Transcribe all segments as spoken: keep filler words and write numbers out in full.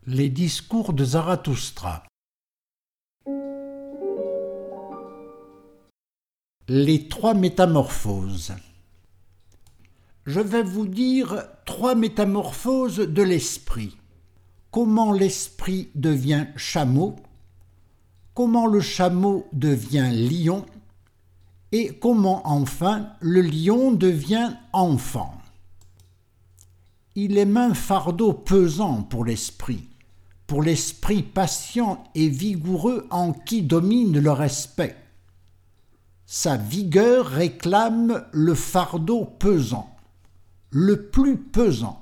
Les discours de Zarathustra. Les trois métamorphoses. Je vais vous dire trois métamorphoses de l'esprit. Comment l'esprit devient chameau, comment le chameau devient lion, et comment enfin le lion devient enfant. Il est un fardeau pesant pour l'esprit, pour l'esprit patient et vigoureux en qui domine le respect. Sa vigueur réclame le fardeau pesant, le plus pesant.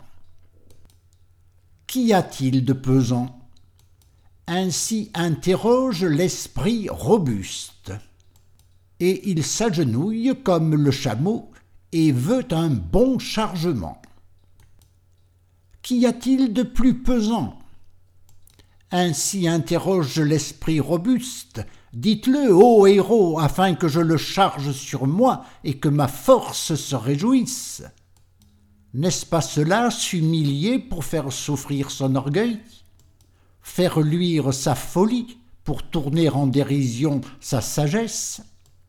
Qu'y a-t-il de pesant? Ainsi interroge l'esprit robuste. Et il s'agenouille comme le chameau et veut un bon chargement. Qu'y a-t-il de plus pesant? Ainsi interroge l'esprit robuste. Dites-le, ô héros, afin que je le charge sur moi et que ma force se réjouisse. N'est-ce pas cela, s'humilier pour faire souffrir son orgueil? Faire luire sa folie pour tourner en dérision sa sagesse?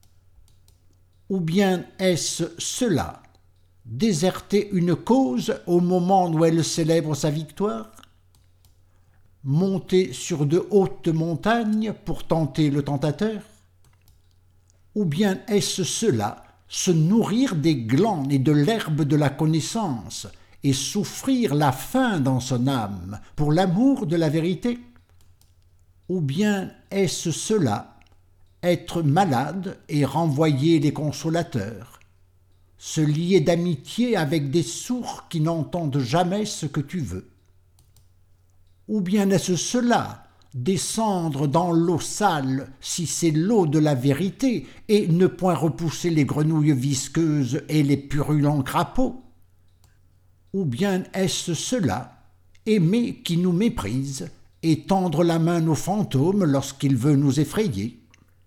Ou bien est-ce cela, déserter une cause au moment où elle célèbre sa victoire? Monter sur de hautes montagnes pour tenter le tentateur? Ou bien est-ce cela, se nourrir des glands et de l'herbe de la connaissance et souffrir la faim dans son âme pour l'amour de la vérité? Ou bien est-ce cela, être malade et renvoyer les consolateurs, se lier d'amitié avec des sourds qui n'entendent jamais ce que tu veux? Ou bien est-ce cela, descendre dans l'eau sale si c'est l'eau de la vérité et ne point repousser les grenouilles visqueuses et les purulents crapauds? Ou bien est-ce cela, aimer qui nous méprise et tendre la main aux fantômes lorsqu'il veut nous effrayer?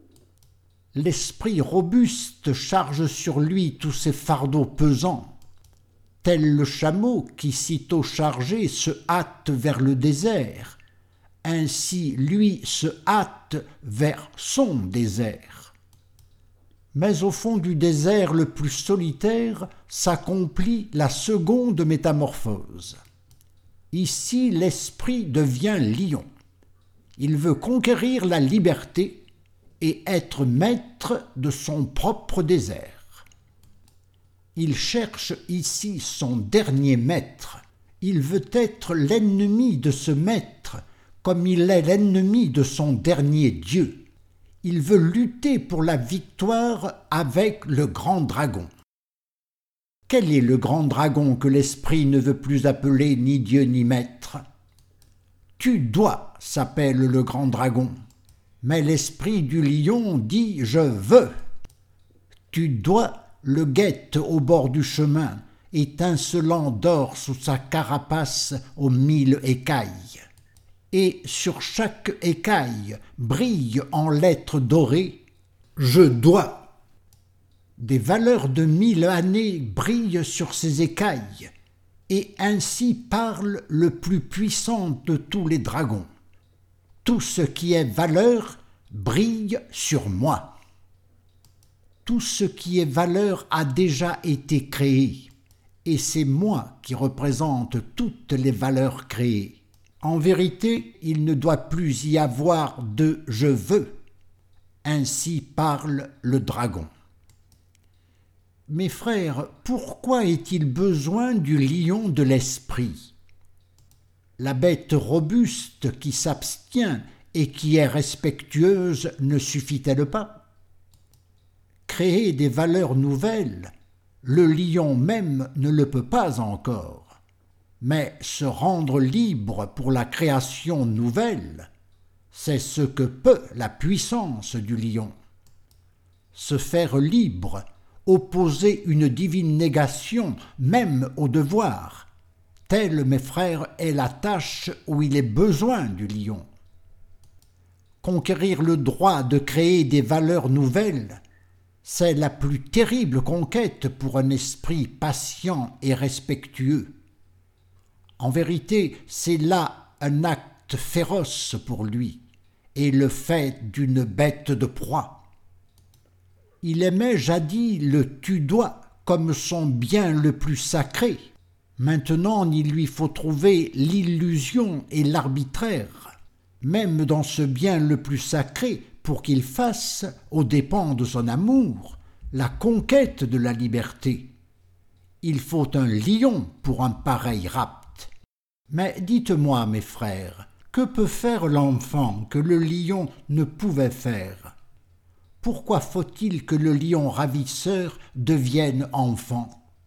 L'esprit robuste charge sur lui tous ses fardeaux pesants, tel le chameau qui, sitôt chargé, se hâte vers le désert. Ainsi, lui se hâte vers son désert. Mais au fond du désert le plus solitaire s'accomplit la seconde métamorphose. Ici, l'esprit devient lion. Il veut conquérir la liberté et être maître de son propre désert. Il cherche ici son dernier maître. Il veut être l'ennemi de ce maître, comme il est l'ennemi de son dernier Dieu. Il veut lutter pour la victoire avec le grand dragon. Quel est le grand dragon que l'esprit ne veut plus appeler ni Dieu ni maître? Tu dois s'appelle le grand dragon. Mais l'esprit du lion dit « je veux ». Tu dois le guette au bord du chemin, étincelant d'or sous sa carapace aux mille écailles. Et sur chaque écaille brille en lettres dorées « je dois ». Des valeurs de mille années brillent sur ces écailles, et ainsi parle le plus puissant de tous les dragons. Tout ce qui est valeur brille sur moi. Tout ce qui est valeur a déjà été créé, et c'est moi qui représente toutes les valeurs créées. En vérité, il ne doit plus y avoir de « je veux ». Ainsi parle le dragon. Mes frères, pourquoi est-il besoin du lion de l'esprit? La bête robuste qui s'abstient et qui est respectueuse ne suffit-elle pas? Créer des valeurs nouvelles, le lion même ne le peut pas encore, mais se rendre libre pour la création nouvelle, c'est ce que peut la puissance du lion. Se faire libre, opposer une divine négation même au devoir, telle, mes frères, est la tâche où il est besoin du lion. Conquérir le droit de créer des valeurs nouvelles, c'est la plus terrible conquête pour un esprit patient et respectueux. En vérité, c'est là un acte acte féroce pour lui et le fait d'une bête de proie. Il aimait jadis le tu-dois comme son bien le plus sacré. Maintenant, il lui faut trouver l'illusion et l'arbitraire, même dans ce bien le plus sacré, pour qu'il fasse, aux dépens de son amour, la conquête de la liberté. Il faut un lion pour un pareil rapt. Mais dites-moi, mes frères, que peut faire l'enfant que le lion ne pouvait faire? Pourquoi faut-il que le lion ravisseur devienne enfant?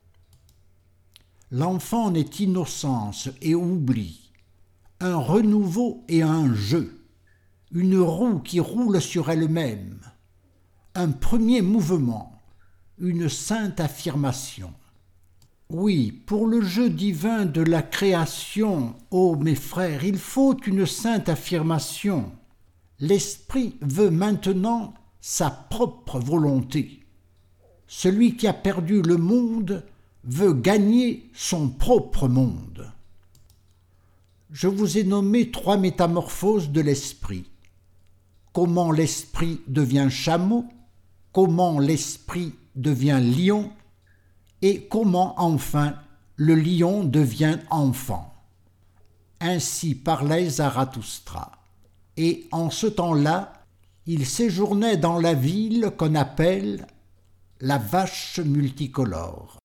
L'enfant n'est innocence et oubli, un renouveau et un jeu, une roue qui roule sur elle-même, un premier mouvement, une sainte affirmation. Oui, pour le jeu divin de la création, ô mes frères, il faut une sainte affirmation. L'esprit veut maintenant sa propre volonté. Celui qui a perdu le monde veut gagner son propre monde. Je vous ai nommé trois métamorphoses de l'esprit. Comment l'esprit devient chameau, comment l'esprit devient lion, et comment enfin le lion devient enfant. Ainsi parlait Zarathustra, et en ce temps-là, il séjournait dans la ville qu'on appelle la vache multicolore.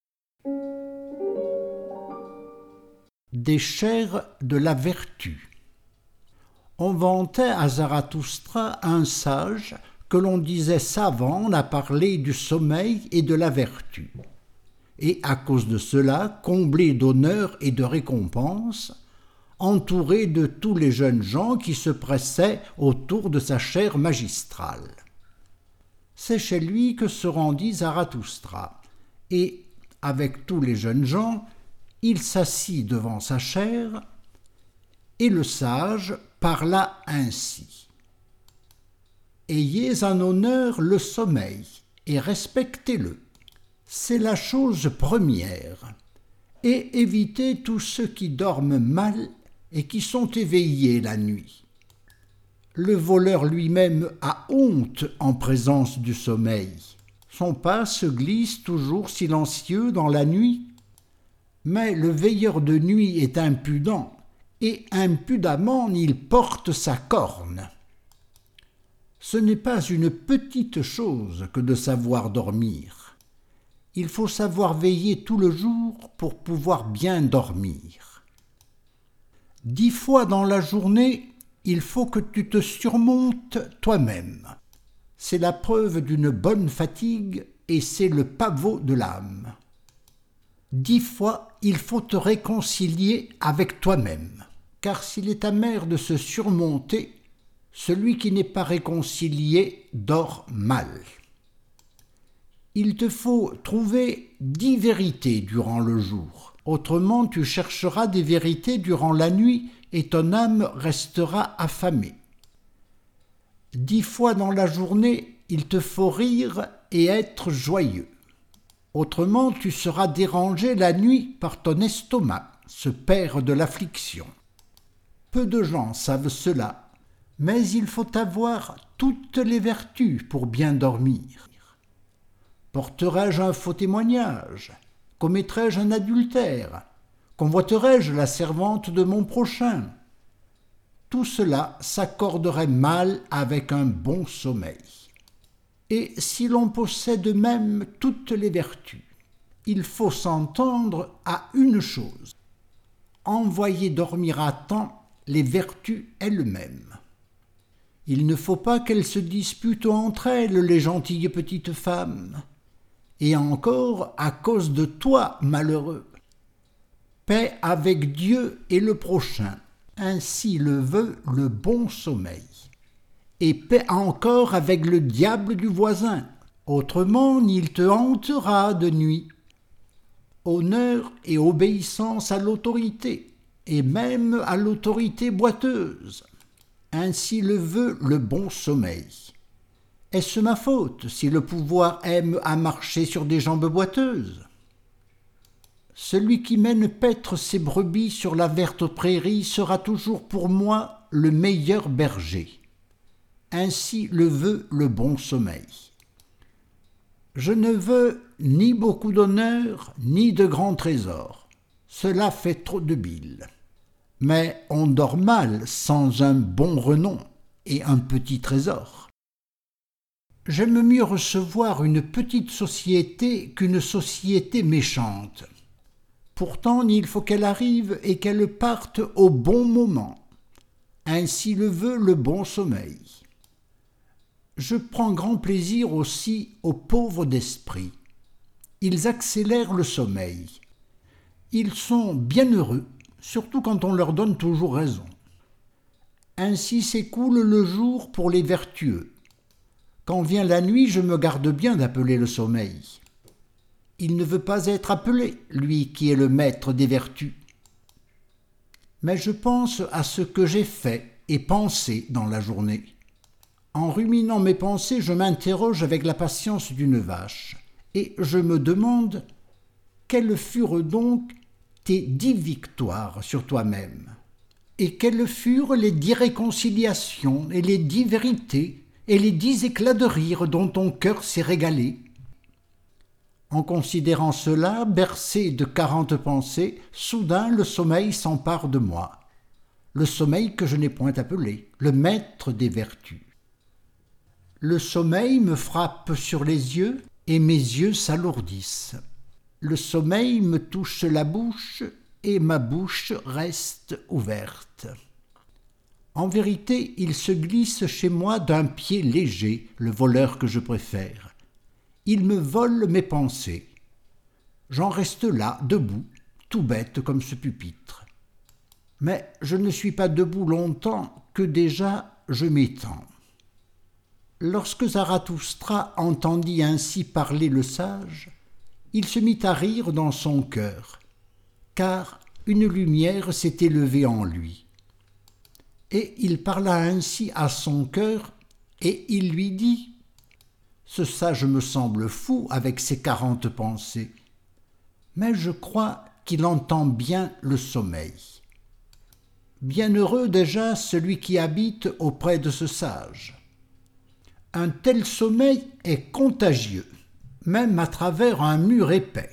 Des chairs de la vertu. On vantait à Zarathustra un sage que l'on disait savant à parler du sommeil et de la vertu, et à cause de cela, comblé d'honneurs et de récompenses, entouré de tous les jeunes gens qui se pressaient autour de sa chaire magistrale. C'est chez lui que se rendit Zarathustra, et, avec tous les jeunes gens, il s'assit devant sa chaire, et le sage parla ainsi. « Ayez en honneur le sommeil, et respectez-le. C'est la chose première, et évitez tous ceux qui dorment mal et qui sont éveillés la nuit. Le voleur lui-même a honte en présence du sommeil. Son pas se glisse toujours silencieux dans la nuit. Mais le veilleur de nuit est impudent, et impudemment il porte sa corne. Ce n'est pas une petite chose que de savoir dormir. Il faut savoir veiller tout le jour pour pouvoir bien dormir. Dix fois dans la journée, il faut que tu te surmontes toi-même. C'est la preuve d'une bonne fatigue et c'est le pavot de l'âme. Dix fois, il faut te réconcilier avec toi-même, car s'il est amer de se surmonter, celui qui n'est pas réconcilié dort mal. Il te faut trouver dix vérités durant le jour, autrement tu chercheras des vérités durant la nuit et ton âme restera affamée. Dix fois dans la journée, il te faut rire et être joyeux. Autrement, tu seras dérangé la nuit par ton estomac, ce père de l'affliction. Peu de gens savent cela, mais il faut avoir toutes les vertus pour bien dormir. Porterai-je un faux témoignage? Commettrai-je un adultère? Convoiterai-je la servante de mon prochain? Tout cela s'accorderait mal avec un bon sommeil. Et si l'on possède même toutes les vertus, il faut s'entendre à une chose, envoyer dormir à temps les vertus elles-mêmes. Il ne faut pas qu'elles se disputent entre elles, les gentilles petites femmes, et encore à cause de toi, malheureux. Paix avec Dieu et le prochain, ainsi le veut le bon sommeil. Et paix encore avec le diable du voisin, autrement il te hantera de nuit. Honneur et obéissance à l'autorité, et même à l'autorité boiteuse. Ainsi le veut le bon sommeil. Est-ce ma faute si le pouvoir aime à marcher sur des jambes boiteuses? Celui qui mène paître ses brebis sur la verte prairie sera toujours pour moi le meilleur berger. Ainsi le veut le bon sommeil. Je ne veux ni beaucoup d'honneur, ni de grands trésors. Cela fait trop de bile. Mais on dort mal sans un bon renom et un petit trésor. J'aime mieux recevoir une petite société qu'une société méchante. Pourtant, il faut qu'elle arrive et qu'elle parte au bon moment. Ainsi le veut le bon sommeil. Je prends grand plaisir aussi aux pauvres d'esprit. Ils accélèrent le sommeil. Ils sont bien heureux, surtout quand on leur donne toujours raison. Ainsi s'écoule le jour pour les vertueux. Quand vient la nuit, je me garde bien d'appeler le sommeil. Il ne veut pas être appelé, lui qui est le maître des vertus. Mais je pense à ce que j'ai fait et pensé dans la journée. En ruminant mes pensées, je m'interroge avec la patience d'une vache, et je me demande quelles furent donc tes dix victoires sur toi-même, et quelles furent les dix réconciliations et les dix vérités et les dix éclats de rire dont ton cœur s'est régalé. En considérant cela, bercé de quarante pensées, soudain le sommeil s'empare de moi. Le sommeil que je n'ai point appelé, le maître des vertus. Le sommeil me frappe sur les yeux et mes yeux s'alourdissent. Le sommeil me touche la bouche et ma bouche reste ouverte. En vérité, il se glisse chez moi d'un pied léger, le voleur que je préfère. Il me vole mes pensées. J'en reste là, debout, tout bête comme ce pupitre. Mais je ne suis pas debout longtemps que déjà je m'étends. Lorsque Zarathustra entendit ainsi parler le sage, il se mit à rire dans son cœur, car une lumière s'est élevée en lui. Et il parla ainsi à son cœur, et il lui dit « Ce sage me semble fou avec ses quarante pensées, mais je crois qu'il entend bien le sommeil. Bienheureux déjà celui qui habite auprès de ce sage. Un tel sommeil est contagieux, même à travers un mur épais.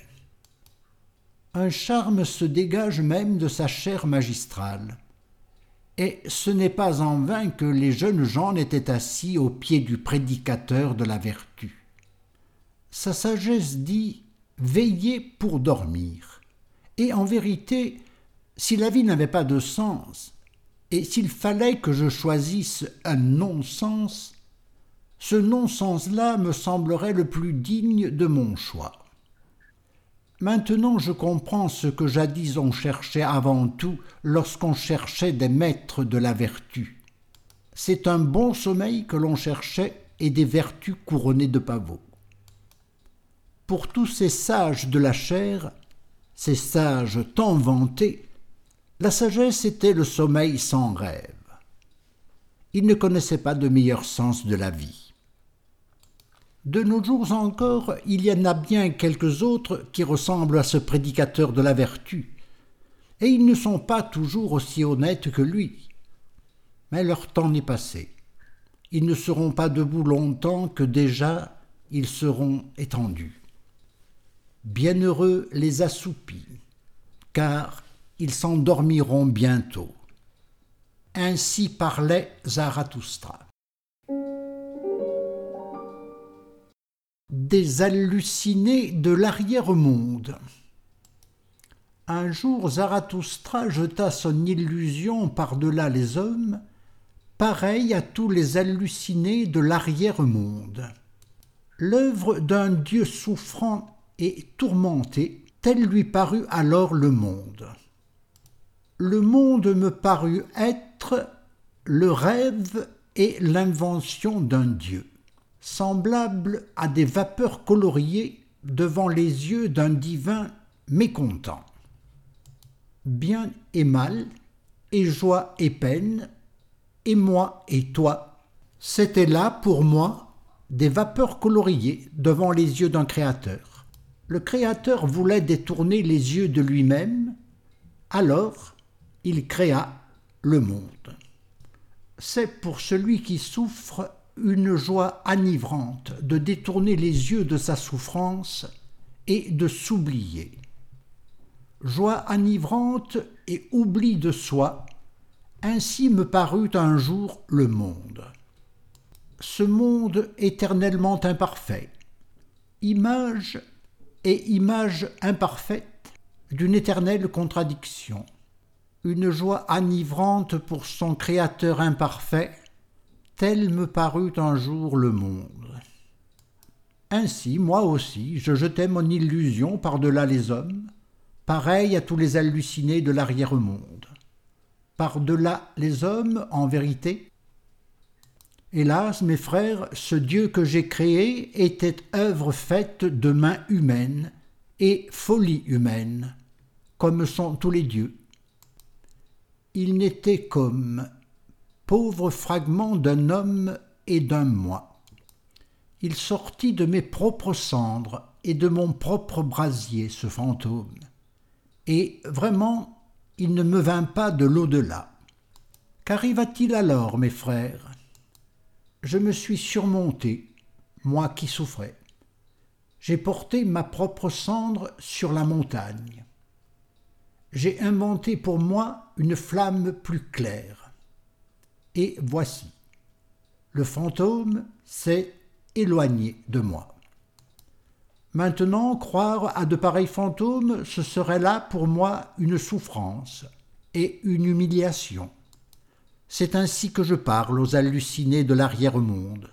Un charme se dégage même de sa chair magistrale. Et ce n'est pas en vain que les jeunes gens étaient assis au pied du prédicateur de la vertu. Sa sagesse dit « Veillez pour dormir ». Et en vérité, si la vie n'avait pas de sens, et s'il fallait que je choisisse un non-sens, ce non-sens-là me semblerait le plus digne de mon choix. Maintenant je comprends ce que jadis on cherchait avant tout lorsqu'on cherchait des maîtres de la vertu. C'est un bon sommeil que l'on cherchait et des vertus couronnées de pavots. Pour tous ces sages de la chair, ces sages tant vantés, la sagesse était le sommeil sans rêve. Ils ne connaissaient pas de meilleur sens de la vie. De nos jours encore, il y en a bien quelques autres qui ressemblent à ce prédicateur de la vertu, et ils ne sont pas toujours aussi honnêtes que lui. Mais leur temps n'est passé. Ils ne seront pas debout longtemps que déjà ils seront étendus. Bienheureux les assoupis, car ils s'endormiront bientôt. Ainsi parlait Zarathustra. Des hallucinés de l'arrière-monde. Un jour, Zarathustra jeta son illusion par-delà les hommes, pareil à tous les hallucinés de l'arrière-monde. L'œuvre d'un Dieu souffrant et tourmenté, tel lui parut alors le monde. Le monde me parut être le rêve et l'invention d'un Dieu, semblable à des vapeurs coloriées devant les yeux d'un divin mécontent. Bien et mal, et joie et peine, et moi et toi, c'était là pour moi des vapeurs coloriées devant les yeux d'un créateur. le Créateur voulait détourner les yeux de lui-même, alors il créa le monde. C'est pour celui qui souffre une joie enivrante de détourner les yeux de sa souffrance et de s'oublier. Joie enivrante et oubli de soi, ainsi me parut un jour le monde. Ce monde éternellement imparfait, image et image imparfaite d'une éternelle contradiction, une joie enivrante pour son Créateur imparfait, tel me parut un jour le monde. Ainsi, moi aussi, je jetai mon illusion par-delà les hommes, pareil à tous les hallucinés de l'arrière-monde. Par-delà les hommes, en vérité, hélas, mes frères, ce Dieu que j'ai créé était œuvre faite de mains humaines et folie humaine, comme sont tous les dieux. Il n'était comme pauvre fragment d'un homme et d'un moi. Il sortit de mes propres cendres et de mon propre brasier, ce fantôme. Et vraiment, il ne me vint pas de l'au-delà. Qu'arriva-t-il alors, mes frères? Je me suis surmonté, moi qui souffrais. J'ai porté ma propre cendre sur la montagne. J'ai inventé pour moi une flamme plus claire. Et voici, le fantôme s'est éloigné de moi. Maintenant, croire à de pareils fantômes, ce serait là pour moi une souffrance et une humiliation. C'est ainsi que je parle aux hallucinés de l'arrière-monde.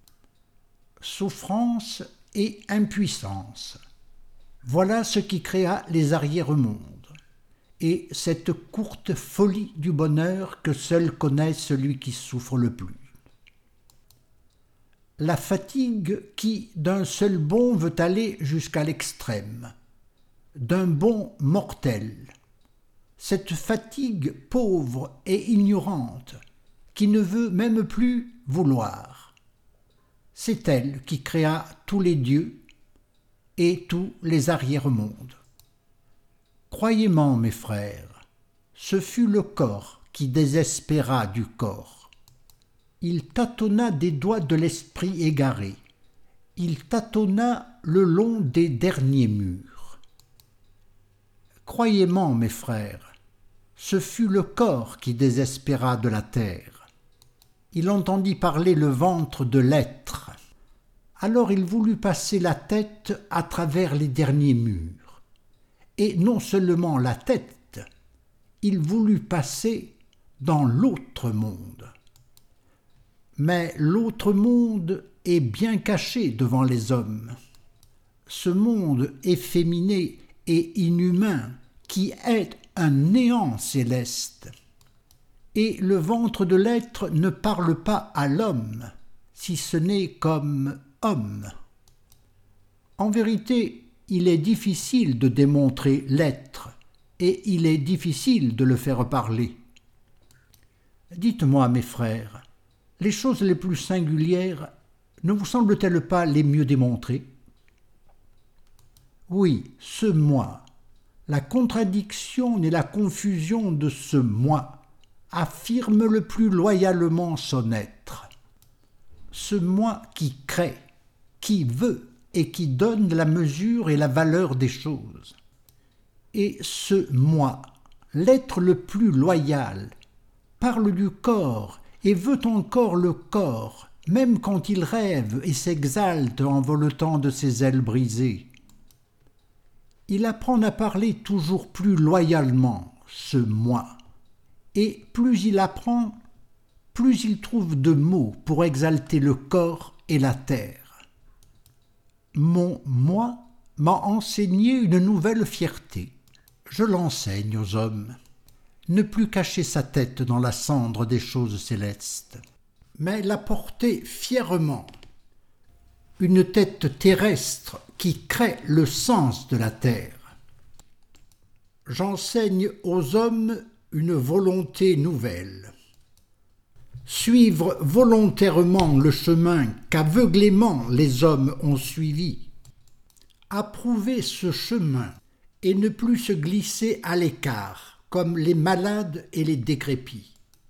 Souffrance et impuissance, voilà ce qui créa les arrière-mondes, et cette courte folie du bonheur que seul connaît celui qui souffre le plus. La fatigue qui, d'un seul bond, veut aller jusqu'à l'extrême, d'un bond mortel. Cette fatigue pauvre et ignorante, qui ne veut même plus vouloir. C'est elle qui créa tous les dieux et tous les arrière-mondes. Croyez-moi, mes frères, ce fut le corps qui désespéra du corps. Il tâtonna des doigts de l'esprit égaré. Il tâtonna le long des derniers murs. Croyez-moi, mes frères, ce fut le corps qui désespéra de la terre. Il entendit parler le ventre de l'être. Alors il voulut passer la tête à travers les derniers murs. Et non seulement la tête, il voulut passer dans l'autre monde. Mais l'autre monde est bien caché devant les hommes. Ce monde efféminé et inhumain qui est un néant céleste. Et le ventre de l'être ne parle pas à l'homme, si ce n'est comme homme. En vérité, il est difficile de démontrer l'être, et il est difficile de le faire parler. Dites-moi, mes frères, les choses les plus singulières ne vous semblent-elles pas les mieux démontrées? Oui, ce moi, la contradiction et la confusion de ce moi affirme le plus loyalement son être. Ce moi qui crée, qui veut et qui donne la mesure et la valeur des choses. Et ce moi, l'être le plus loyal, parle du corps et veut encore le corps, même quand il rêve et s'exalte en voletant de ses ailes brisées. Il apprend à parler toujours plus loyalement, ce moi, et plus il apprend, plus il trouve de mots pour exalter le corps et la terre. Mon moi m'a enseigné une nouvelle fierté. Je l'enseigne aux hommes. Ne plus cacher sa tête dans la cendre des choses célestes, mais la porter fièrement. Une tête terrestre qui crée le sens de la terre. J'enseigne aux hommes une volonté nouvelle. Suivre volontairement le chemin qu'aveuglément les hommes ont suivi. approuver ce chemin et ne plus se glisser à l'écart, comme les malades et les décrépits.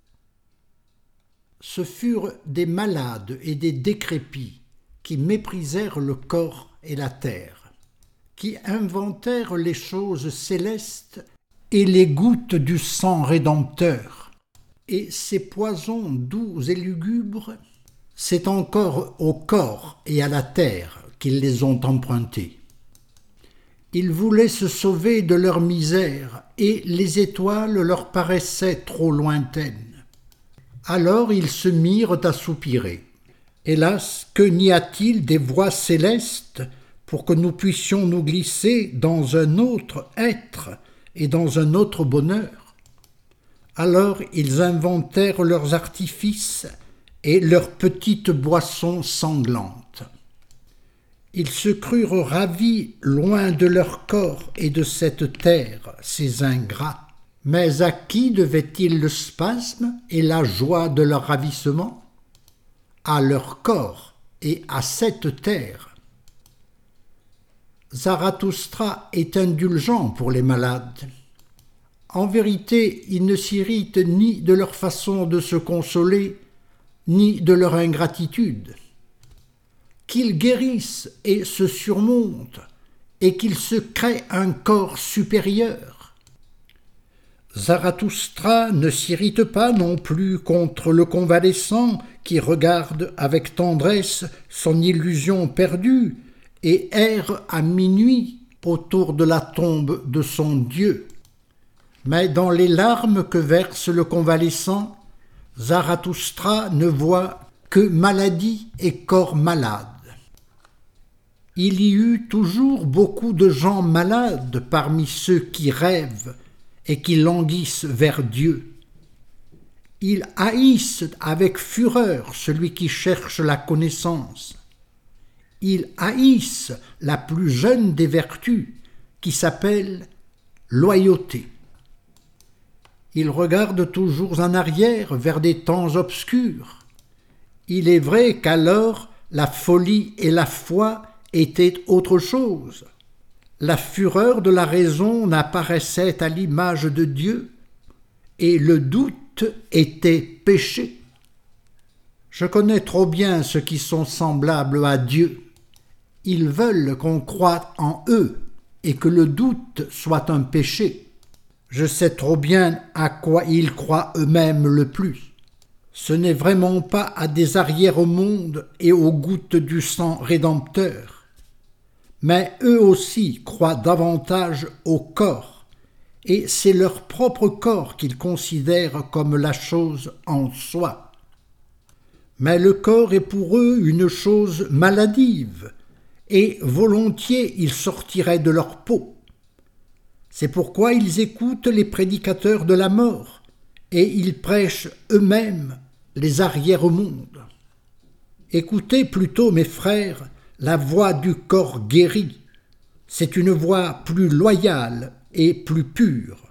Ce furent des malades et des décrépits qui méprisèrent le corps et la terre, qui inventèrent les choses célestes et les gouttes du sang rédempteur. Et ces poisons doux et lugubres, c'est encore au corps et à la terre qu'ils les ont empruntés. Ils voulaient se sauver de leur misère, et les étoiles leur paraissaient trop lointaines. Alors ils se mirent à soupirer. Hélas, que n'y a-t-il des voies célestes pour que nous puissions nous glisser dans un autre être et dans un autre bonheur? Alors ils inventèrent leurs artifices et leurs petites boissons sanglantes. Ils se crurent ravis loin de leur corps et de cette terre, ces ingrats. Mais à qui devait-il le spasme et la joie de leur ravissement? À leur corps et à cette terre. Zarathustra est indulgent pour les malades. En vérité, il ne s'irrite ni de leur façon de se consoler, ni de leur ingratitude. Qu'ils guérissent et se surmontent, et qu'ils se créent un corps supérieur. Zarathustra ne s'irrite pas non plus contre le convalescent qui regarde avec tendresse son illusion perdue et erre à minuit autour de la tombe de son Dieu. Mais dans les larmes que verse le convalescent, Zarathustra ne voit que maladie et corps malade. Il y eut toujours beaucoup de gens malades parmi ceux qui rêvent et qui languissent vers Dieu. Ils haïssent avec fureur celui qui cherche la connaissance. Ils haïssent la plus jeune des vertus, qui s'appelle loyauté. Ils regardent toujours en arrière vers des temps obscurs. Il est vrai qu'alors la folie et la foi étaient autre chose. La fureur de la raison n'apparaissait à l'image de Dieu, et le doute était péché. Je connais trop bien ceux qui sont semblables à Dieu. Ils veulent qu'on croie en eux et que le doute soit un péché. Je sais trop bien à quoi ils croient eux-mêmes le plus. Ce n'est vraiment pas à des arrières au monde et aux gouttes du sang rédempteur. Mais eux aussi croient davantage au corps, et c'est leur propre corps qu'ils considèrent comme la chose en soi. Mais le corps est pour eux une chose maladive, et volontiers ils sortiraient de leur peau. C'est pourquoi ils écoutent les prédicateurs de la mort, et ils prêchent eux-mêmes les arrières au monde. Écoutez plutôt, mes frères, la voix du corps guéri. C'est une voix plus loyale et plus pure.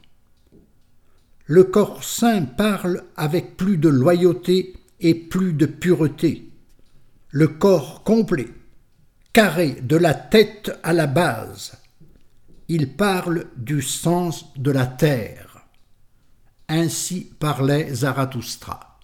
Le corps saint parle avec plus de loyauté et plus de pureté. Le corps complet, carré de la tête à la base. Il parle du sens de la terre. Ainsi parlait Zarathustra.